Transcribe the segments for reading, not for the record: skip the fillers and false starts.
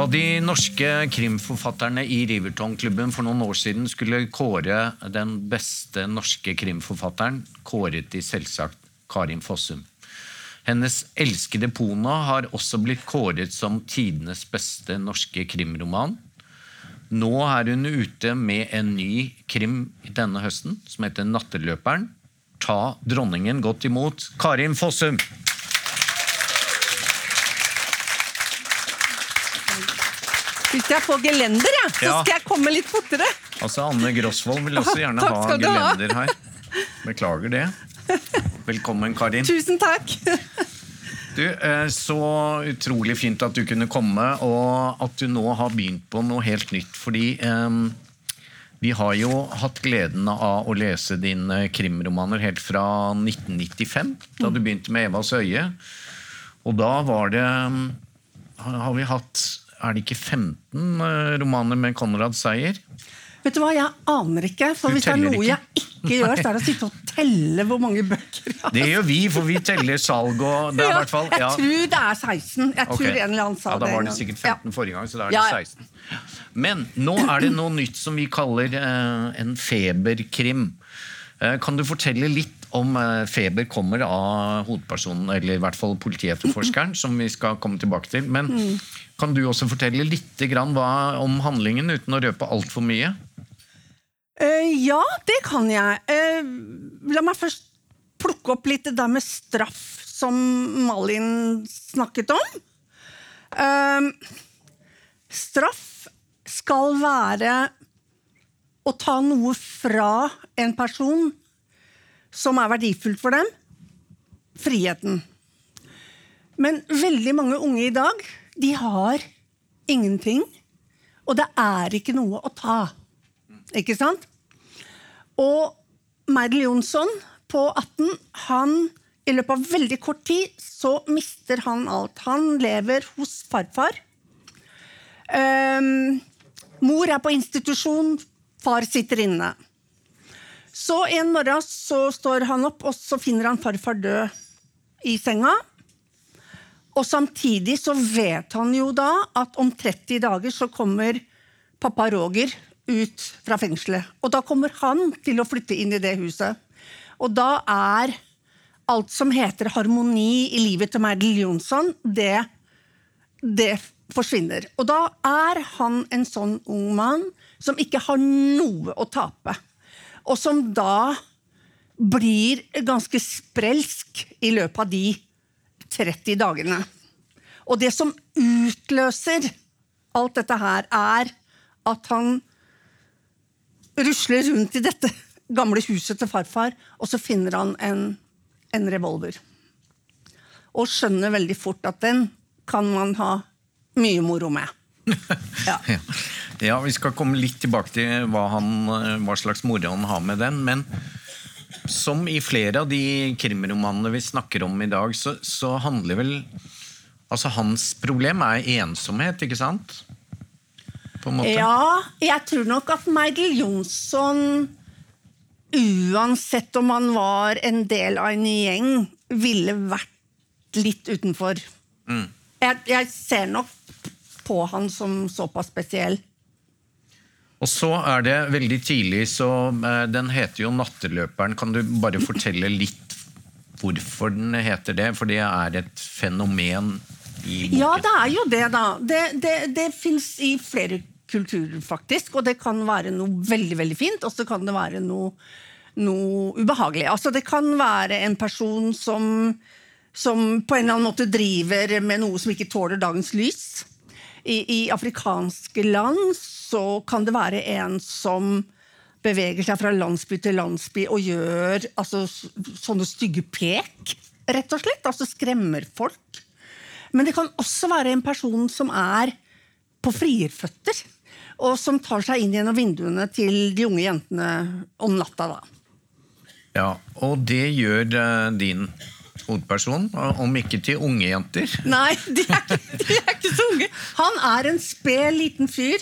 Da de norske krimforfatterne i Riverton-klubben for noen år siden skulle kåre den beste norske krimforfatteren, kåret de selvsagt Karin Fossum. Hennes elskede Pona har også blitt kåret som tidenes beste norske krimroman. Nå er hun ute med en ny krim denne høsten, som heter Natteløperen. Ta dronningen godt imot, Karin Fossum! Hvis jeg får gelender, så skal jeg komme litt fortere. Altså, Anne Grosvold vil også gjerne ha gelender her. Beklager det. Velkommen, Karin. Tusen takk. Du, så utrolig fint at du kunne komme, og at du nå har begynt på noe helt nytt, fordi vi har jo hatt gleden av å lese dine krimromaner helt fra 1995, da du begynte med Evas øye. Og da var det, har vi hatt, er det ikke 15 romaner med Konrad Sejer? Vet du hva, jeg aner ikke, for hvis det er noe jeg ikke gjør, så er det å sitte og telle hvor mange bøker jeg har. Det gjør vi, for vi teller salg, og det er i hvert fall... Jeg tror det er 16, jeg tror en eller annen sa det. Ja, da var det sikkert 15 forrige gang, så da er det 16. Men nå er det noe nytt som vi kaller en feberkrim. Kan du fortelle litt om feber kommer av hovedpersonen, eller i hvert fall politietterforskeren, som vi skal komme tilbake til, men kan du også fortelle litt om handlingen uten å røpe alt for mye? Ja, det kan jeg. La meg først plukke opp litt det der med straff som Malin snakket om. Straff skal være å ta noe fra en person som er verdifullt for dem, friheten. Men veldig mange unge i dag, de har ingenting, og det er ikke noe å ta. Ikke sant? Og Meidel Jonsson på 18, han i løpet av veldig kort tid så mister han alt. Han lever hos farfar. Mor er på institusjon, far sitter inne. Så en morgen så står han opp, og så finner han farfar død i senga. Og samtidig så vet han jo da at om 30 dager så kommer pappa Roger ut fra fengselet. Og da kommer han til å flytte inn i det huset. Og da er alt som heter harmoni i livet til Meidel Jonsson, det forsvinner. Og da er han en sånn ung mann som ikke har noe å tape. Og som da blir ganske sprelsk i løpet av de 30 dagene. Og det som utløser alt dette her er at han rusler rundt i dette gamle huset til farfar, og så finner han en revolver. Og skjønner veldig fort at den kan man ha mye moro med. Ja, vi skal komme litt tilbake til hva slags moro han har med den, men som i flere av de krimromanene vi snakker om i dag, så handler vel, altså hans problem er ensomhet, ikke sant? Ja, jeg tror nok at Meidel Jonsson, uansett om han var en del av en gjeng, ville vært litt utenfor. Jeg ser nok på han som såpass spesiell. Og så er det veldig tidlig, så den heter jo Natteløperen. Kan du bare fortelle litt hvorfor den heter det? For det er et fenomen i boken. Ja, det er jo det da. Det finnes i flere kulturer faktisk, og det kan være noe veldig, veldig fint, og så kan det være noe ubehagelig. Altså det kan være en person som på en eller annen måte driver med noe som ikke tåler dagens lys. I afrikanske land så kan det være en som beveger seg fra landsby til landsby og gjør sånne stygge pek, rett og slett, altså skremmer folk. Men det kan også være en person som er på frierføtter, og som tar seg inn gjennom vinduene til de unge jentene om natta da. Ja, og det gjør din hovedperson, om ikke til unge jenter. Nei, de er ikke så unge. Han er en sped liten fyr,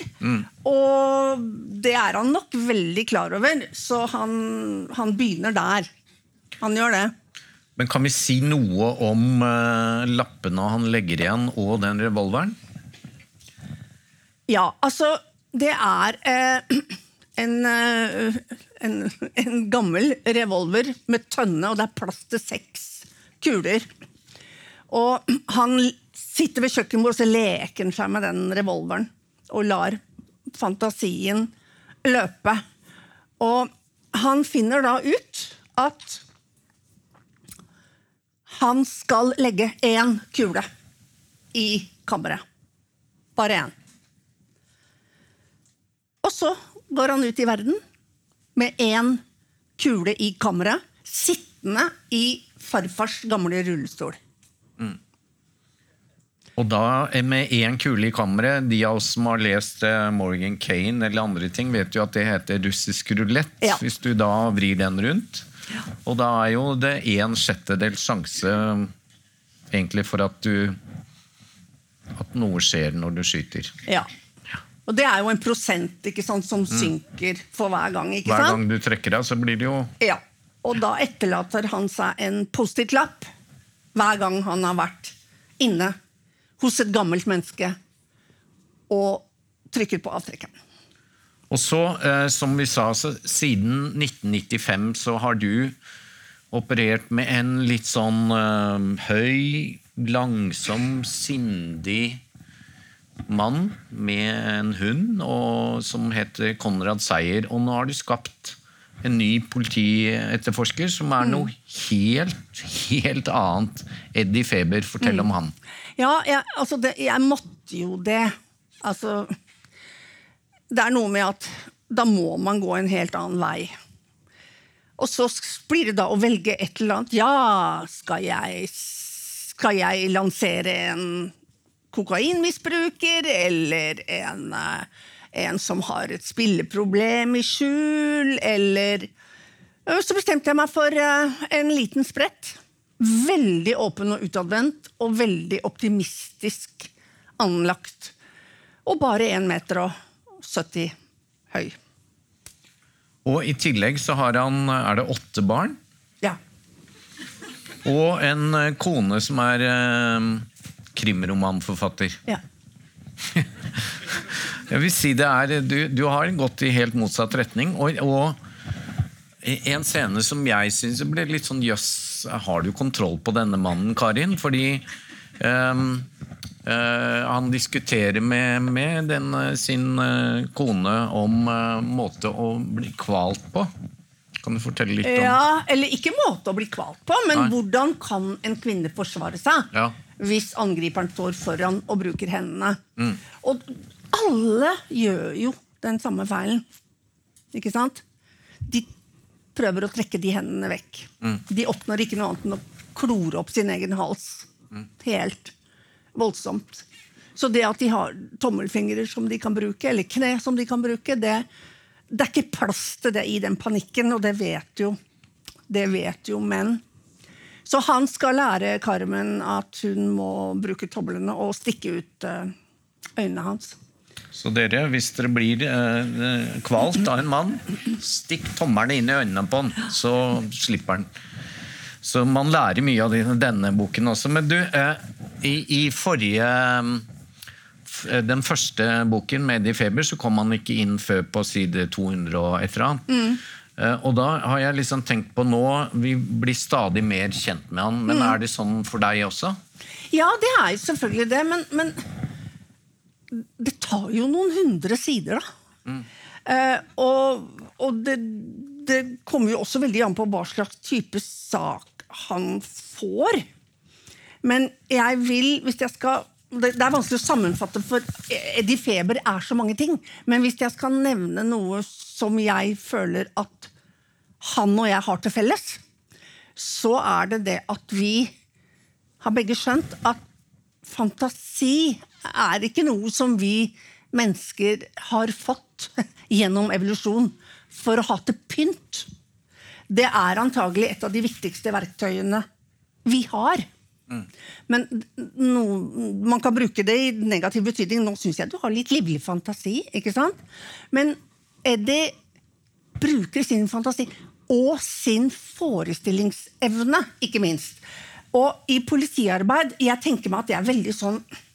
og det er han nok veldig klar over, så han begynner der. Han gjør det. Men kan vi si noe om lappene han legger igjen og den revolveren? Ja, altså, det en gammel revolver med tønne, og det plass til 6 kuler. Og han sitter ved kjøkkenbordet, og så leker han seg med den revolveren, og lar fantasien løpe. Og han finner da ut at han skal legge 1 kule i kammeret. Bare 1. Og så går han ut i verden med 1 kule i kammeret, sittende i farfars gamle rullestol. Og da med 1 kule i kammeret, de av oss som har lest Morgan Kane eller andre ting, vet jo at det heter russisk rulett, hvis du da vrir den rundt. Og da jo det 1/6 sjanse egentlig for at noe skjer når du skyter. Ja. Og det jo en prosent, ikke sant, som synker for hver gang, ikke sant? Hver gang du trekker av, så blir det jo... Ja, og da etterlater han seg en post-it-lapp hver gang han har vært inne hos et gammelt menneske og trykker på avtrekkeren. Og så, som vi sa, så siden 1995 så har du operert med en litt sånn høy, langsom, sindig mann med en hund som heter Konrad Sejer, og nå har du skapt en ny politietterforsker som noe helt annet. Eddie Feber, fortell om han. Ja, jeg måtte jo det. Altså, det noe med at da må man gå en helt annen vei. Og så blir det da å velge et eller annet. Ja, skal jeg lansere en kokainmisbruker, eller en som har et spilleproblem i skjul, eller... Så bestemte jeg meg for en liten sprett. Veldig åpen og utadvendt, og veldig optimistisk anlagt. Og bare 1,70 meter høy. Og i tillegg så har han, det 8 barn? Ja. Og en kone som krimromanforfatter. Ja. Jeg vil si du har gått i helt motsatt retning, og en scene som jeg synes ble litt sånn, jøss, har du kontroll på denne mannen, Karin? Fordi han diskuterer med sin kone om måte å bli kvalt på. Kan du fortelle litt om? Ja, eller ikke måte å bli kvalt på, men hvordan kan en kvinne forsvare seg hvis angriperen står foran og bruker hendene? Og alle gjør jo den samme feilen, ikke sant? De prøver å trekke de hendene vekk. De oppnår ikke noe annet enn å klore opp sin egen hals. Helt voldsomt. Så det at de har tommelfingre som de kan bruke, eller kne som de kan bruke, det ikke plass til det i den panikken, og det vet jo menn. Så han skal lære Carmen at hun må bruke tomlene og stikke ut øynene hans. Så dere, hvis dere blir kvalt av en mann, stikk tommerne inn i øynene på han, så slipper han. Så man lærer mye av denne boken også. Men du, i den første boken med Eddie Feber, så kom han ikke inn før på side 200 og et eller annet. Og da har jeg liksom tenkt på nå, vi blir stadig mer kjent med han, men det sånn for deg også? Ja, det jo selvfølgelig det, men det tar jo noen 100 sider da. Og det kommer jo også veldig an på hva slags type sak han får. Men jeg vil, hvis jeg skal... Det vanskelig å sammenfatte, for Eddie Feber så mange ting. Men hvis jeg skal nevne noe som jeg føler at han og jeg har til felles, så det at vi har begge skjønt at fantasi ikke noe som vi mennesker har fått gjennom evolusjon for å ha til pynt. Det antagelig et av de viktigste verktøyene vi har. Men man kan bruke det i negativ betydning. Nå synes jeg du har litt livlig fantasi, ikke sant? Men Eddie bruker sin fantasi og sin forestillingsevne, ikke minst. Og i politiarbeid, jeg tenker meg at det veldig sånn,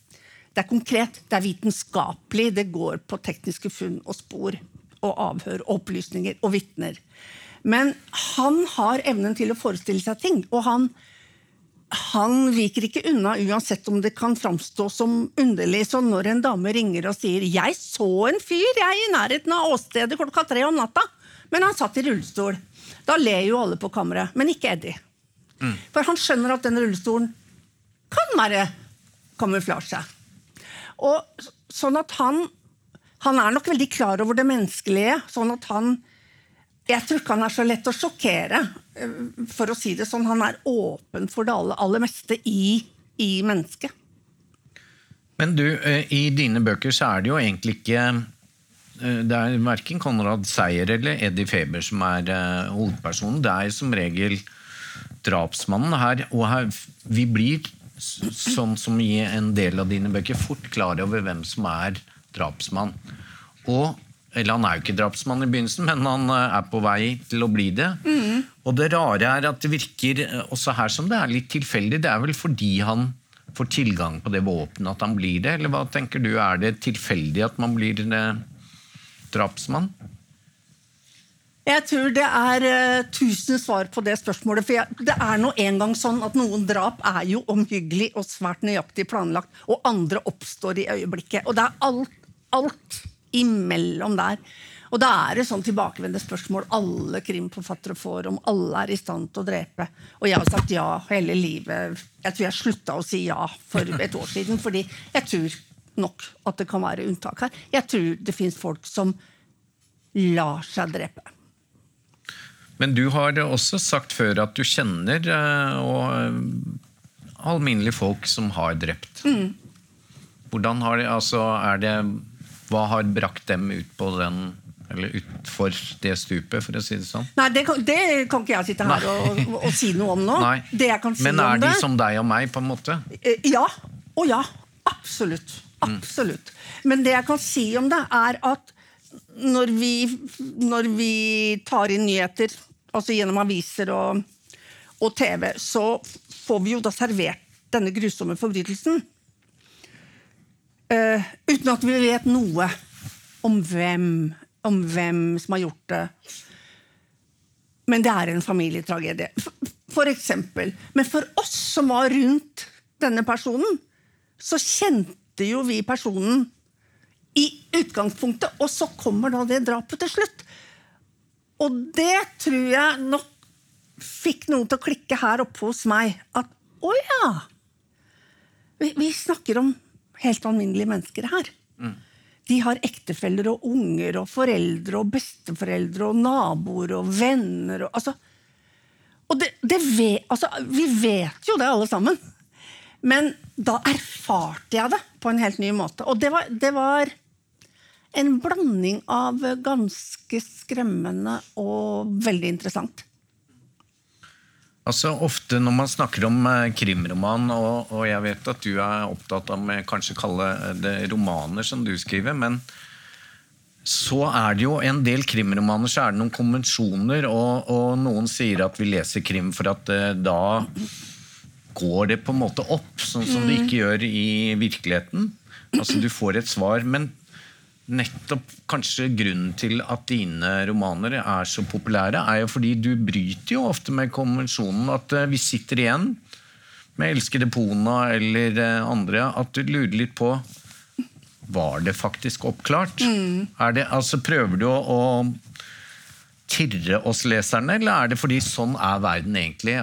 det konkret, det vitenskapelig, det går på tekniske funn og spor og avhør, opplysninger og vittner. Men han har evnen til å forestille seg ting, og han viker ikke unna uansett om det kan framstå som underlig. Så når en dame ringer og sier «Jeg så en fyr, jeg i nærheten av åstedet 3:00 om natta», men han satt i rullestol. Da ler jo alle på kammeret, men ikke Eddie. For han skjønner at den rullestolen kan være kamuflasje. Og sånn at han nok veldig klar over det menneskelige, sånn at jeg tror ikke han så lett å sjokkere, for å si det sånn, han åpen for det aller meste i mennesket. Men du, i dine bøker så det jo egentlig ikke, det hverken Konrad Sejer eller Eddie Feber som hovedpersonen, det som regel drapsmannen her, og her, vi blir sånn som i en del av dine bøker fort klar over hvem som drapsmann. Eller han jo ikke drapsmann i begynnelsen, men han på vei til å bli det. Og det rare at det virker også her som det litt tilfeldig. Det vel fordi han får tilgang på det våpenet at han blir det, eller hva tenker du? Det tilfeldig at man blir drapsmann? Jeg tror det 1000 svar på det spørsmålet, for det nå en gang sånn at noen drap jo omhyggelig og svært nøyaktig planlagt, og andre oppstår i øyeblikket. Og det alt imellom der. Og da det sånn tilbakevendende spørsmål alle krimforfattere får, om alle i stand til å drepe. Og jeg har sagt ja hele livet. Jeg tror jeg sluttet å si ja for et år siden, fordi jeg tror nok at det kan være unntak her. Jeg tror det finnes folk som lar seg drepe. Men du har også sagt før at du kjenner alminnelige folk som har drept. Hvordan har hva har brakt dem ut på eller utfor det stupet, for å si det sånn? Nei, det kan ikke jeg sitte her og si noe om nå. Det jeg kan si men de som deg og meg, på en måte? Ja, absolutt. Absolutt. Men det jeg kan si om det at når vi tar inn nyheter, altså gjennom aviser og TV, så får vi jo da servert denne grusomme forbrytelsen. Uten at vi vet noe om hvem som har gjort det. Men det en familietragedie, for eksempel. Men for oss som var rundt denne personen, så kjente jo vi personen i utgangspunktet, og så kommer da det drapet til slutt. Og det tror jeg nok fikk noe til å klikke her oppe hos meg, at, vi snakker om helt alminnelige mennesker her. De har ektefeller og unger og foreldre og besteforeldre og naboer og venner. Og vi vet jo det alle sammen. Men da erfarte jeg det på en helt ny måte. Og det var en blanding av ganske skremmende og veldig interessant. Ofte når man snakker om krimroman, og jeg vet at du opptatt av kanskje kalle det romaner som du skriver, men så det jo en del krimromaner, så det noen konvensjoner, og noen sier at vi leser krim for at da går det på en måte opp, sånn som det ikke gjør i virkeligheten. Du får et svar, men nettopp kanskje grunnen til at dine romaner så populære jo fordi du bryter jo ofte med konvensjonen at vi sitter igjen med elskede Pona eller andre, at du lurer litt på var det faktisk oppklart? Prøver du å tirre oss leserne, eller det fordi sånn verden egentlig?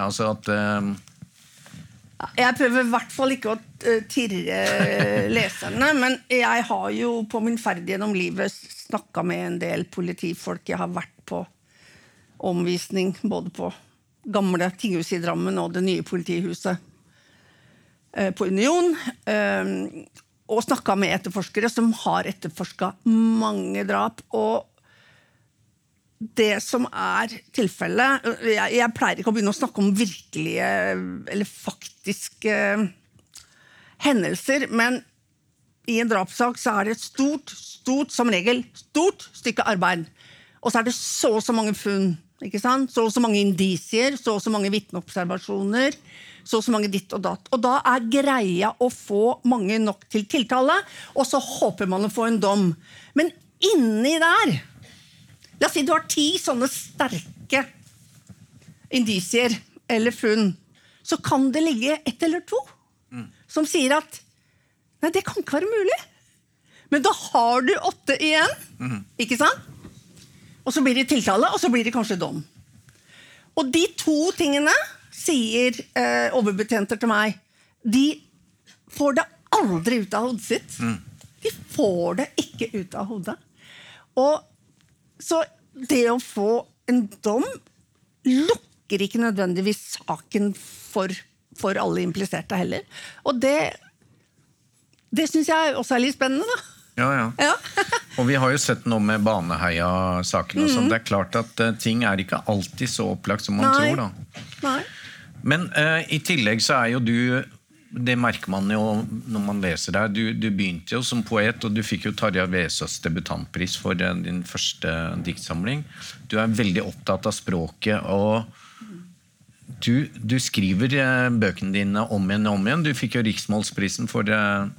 Jeg prøver I hvert fall ikke å tirre leserne, men jeg har jo på min ferd gjennom livet snakket med en del politifolk. Jeg har vært på omvisning både på gamle tinghuset I Drammen og det nye politihuset på Union, og snakket med etterforskere som har etterforsket mange drap, og det som tilfellet, jeg pleier ikke å begynne å snakke om virkelige eller faktiske hendelser, men I en drapssak så det et stort, som regel, stort stykke arbeid. Og så det så mange funn ikke sant? Så mange indisier, så mange vitneobservasjoner, så mange ditt og datt. Og da greia å få mange nok til tiltale, og så håper man å få en dom. Men inni der, la oss si du har 10 sånne sterke indisier eller funn, så kan det ligge 1 eller 2 som sier at nei, det kan ikke være mulig. Men da har du 8 igjen, ikke sant? Og så blir det tiltale, og så blir det kanskje dom. Og de 2 tingene, sier overbetjenter til meg, de får det aldri ut av hodet sitt. De får det ikke ut av hodet. Og så det å få en dom lukker ikke nødvendigvis saken for alle impliserte heller. Og det synes jeg også litt spennende, da. Ja. Og vi har jo sett noe med Baneheia-saken og sånn. Det klart at ting ikke alltid så opplagt som man tror da. Nei. Men i tillegg så jo du, det merker man jo når man leser der, du begynte jo som poet, og du fikk jo Tarjei Vesaas debutantpris for din første diktsamling. Du veldig opptatt av språket, og du skriver bøkene dine om igjen og om igjen. Du fikk jo Riksmålsprisen for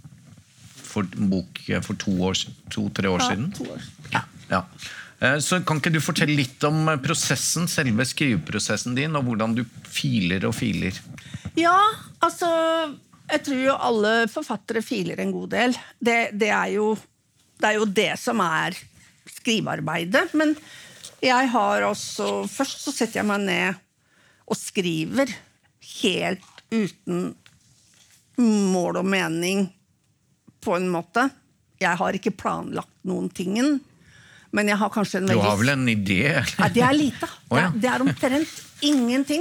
bok for 2-3 år siden. 2 år. Ja. Så kan ikke du fortelle litt om prosessen, selve skriveprosessen din, og hvordan du filer og filer? Ja, altså, jeg tror jo alle forfattere filer en god del. Det jo det som skrivearbeidet, men jeg har også, først så setter jeg meg ned og skriver helt uten mål og mening på en måte. Jeg har ikke planlagt noen tingen, men jeg har kanskje en veldig... Du har vel en idé? Ja, det lite. Det omtrent ingenting.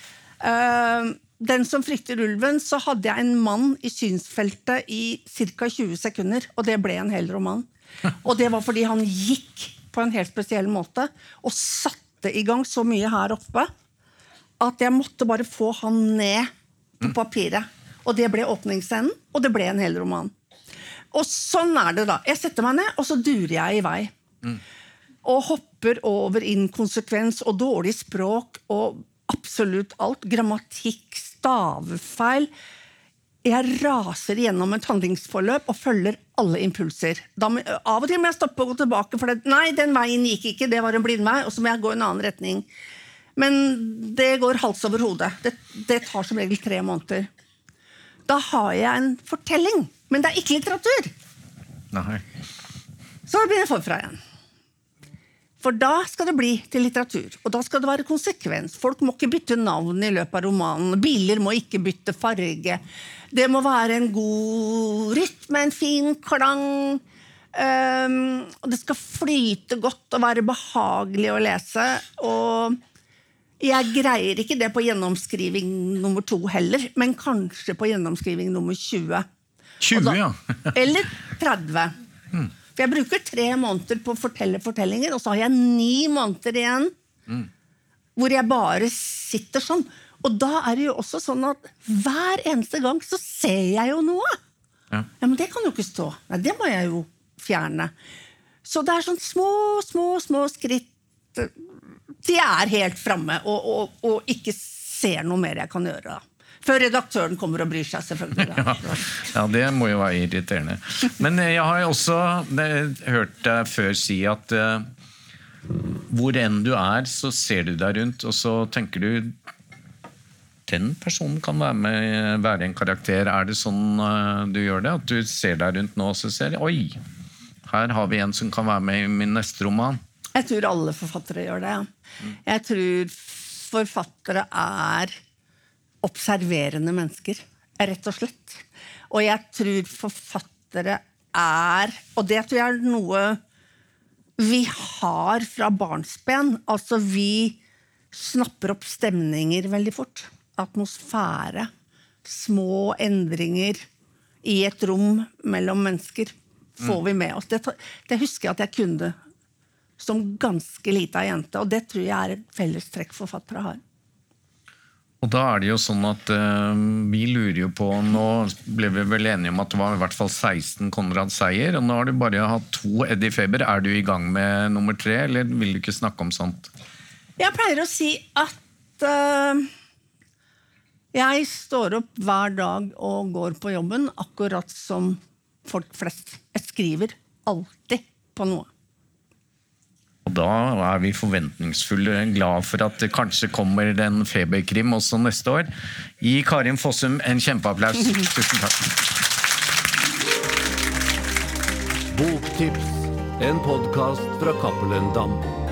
Den som frykter ulven, så hadde jeg en mann i synsfeltet i cirka 20 sekunder, og det ble en hel roman. Og det var fordi han gikk på en helt spesiell måte, og satte i gang så mye her oppe, at jeg måtte bare få han ned på papiret. Og det ble åpningsscenen, og det ble en hel roman. Og sånn det da. Jeg setter meg ned, og så durer jeg i vei. Og hopper over inkonsekvens og dårlig språk og absolutt alt. Grammatikk, stavefeil. Jeg raser gjennom et handlingsforløp og følger alle impulser. Av og til må jeg stoppe og gå tilbake, for nei, den veien gikk ikke, det var en blindvei, og så må jeg gå i en annen retning. Men det går hals over hodet. Det tar som regel 3 måneder. Da har jeg en fortelling, men det ikke litteratur. Nei. Så blir det forfra igjen. For da skal det bli til litteratur, og da skal det være konsekvens. Folk må ikke bytte navn i løpet av romanen, biler må ikke bytte farge. Det må være en god rytme, en fin klang, og det skal flyte godt og være behagelig å lese, og jeg greier ikke det på gjennomskriving nummer 2 heller, men kanskje på gjennomskriving nummer 20. 20, ja. Eller 30. For jeg bruker 3 måneder på å fortelle fortellinger, og så har jeg 9 måneder igjen, hvor jeg bare sitter sånn. Og da det jo også sånn at hver eneste gang så ser jeg jo noe. Ja, men det kan jo ikke stå. Nei, det må jeg jo fjerne. Så det sånn små skritt. De helt fremme, og ikke ser noe mer jeg kan gjøre da. Før redaktøren kommer og bryr seg, selvfølgelig. Ja, det må jo være irriterende. Men jeg har jo også hørt deg før si at hvor enn du så ser du deg rundt, og så tenker du den personen kan være en karakter. Det sånn du gjør det? At du ser deg rundt nå, og så ser du, oi, her har vi en som kan være med i min neste roman. Jeg tror alle forfattere gjør det. Jeg tror forfattere observerende mennesker, rett og slett. Og jeg tror forfattere og det tror jeg noe vi har fra barnsben. Altså vi snapper opp stemninger veldig fort. Atmosfære, små endringer i et rom mellom mennesker får vi med oss. Det husker jeg at jeg kunne som ganske lita jente, og det tror jeg et felles trekk forfattere har. Og da det jo sånn at vi lurer jo på, nå ble vi vel enige om at det var i hvert fall 16 Konrad Sejer, og nå har du bare hatt 2 Eddie Feber. Du i gang med nummer 3, eller vil du ikke snakke om sånt? Jeg pleier å si at jeg står opp hver dag og går på jobben, akkurat som folk flest. Jeg skriver alltid på noe. Og da vi forventningsfulle, glad for at det kanskje kommer en feberkrim også neste år. Gi Karin Fossum en kjempeapplaus. Tusen takk. Boktips, en podcast fra Cappelen Damm.